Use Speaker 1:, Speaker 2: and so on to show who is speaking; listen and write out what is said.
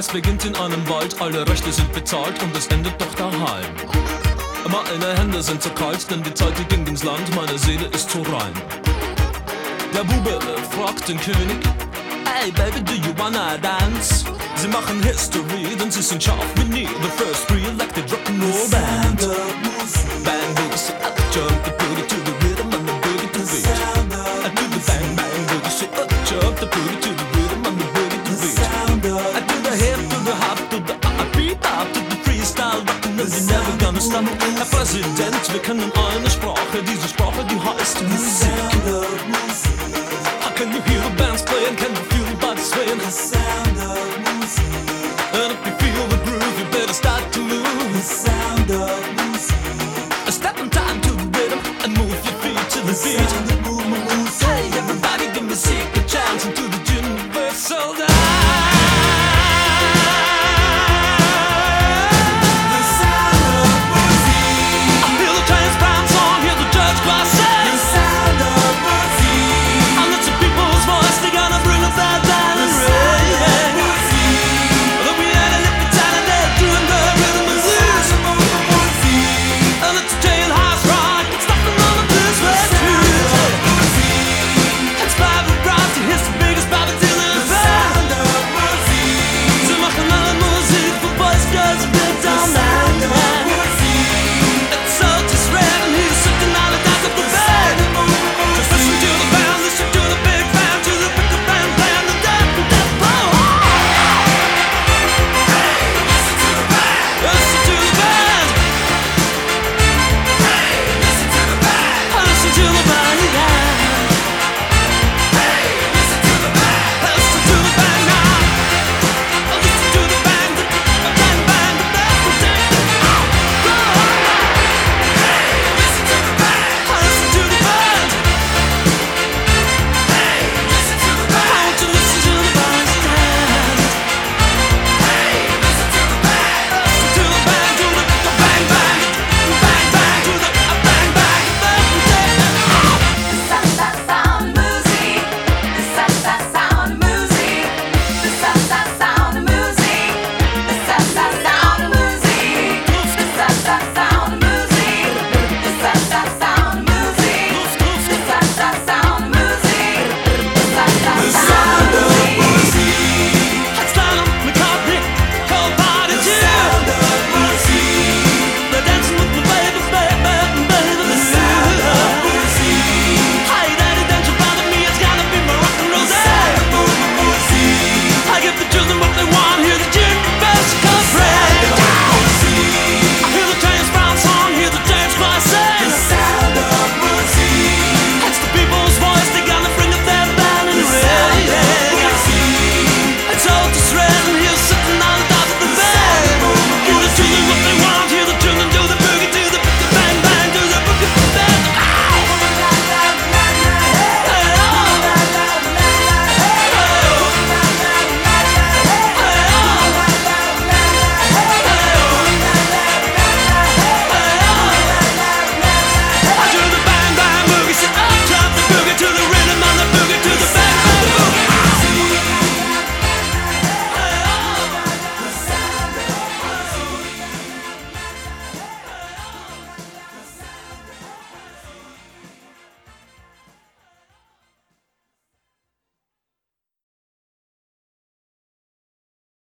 Speaker 1: Es beginnt in einem Wald, alle Rechte sind bezahlt und es endet doch daheim. Meine Hände sind so kalt, denn die Zeit die ging ins Land, meine Seele ist so rein. Der Bube fragt den König: Hey baby, do you wanna dance? Sie machen History, denn sie sind scharf wie nie. The first re-elected rock'n'roll band. Bang boogie, say up, jump the boogie to the rhythm and the boogie to beat. I do the bang bang boogie, say up, jump the boogie to the rhythm and the boogie to beat. I do the hip to the hop to the beat up to the freestyle rockin' and you're never gonna stop. Herr Präsident, wir kennen eine Sprache, diese Sprache, die heißt Musik.